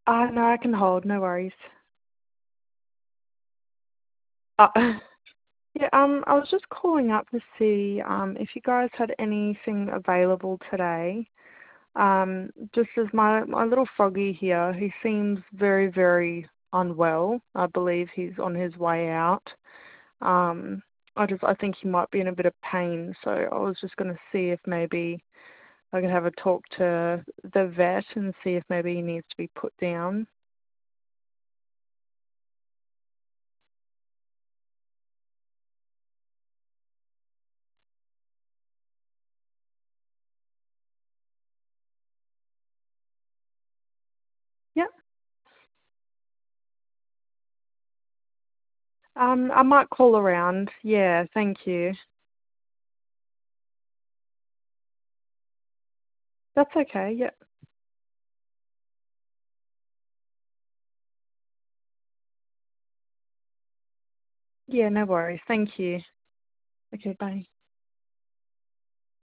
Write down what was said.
No, I can hold, no worries. Uh, yeah, I was just calling up to see if you guys had anything available today. Just as my little froggy here, he seems very, very unwell. I believe he's on his way out. Um, I think he might be in a bit of pain, so I was just going to see if maybe I could have a talk to the vet and see if maybe he needs to be put down. Yep. I might call around. Yeah, thank you. That's okay. Yep. Yeah, no worries. Thank you. Okay, bye.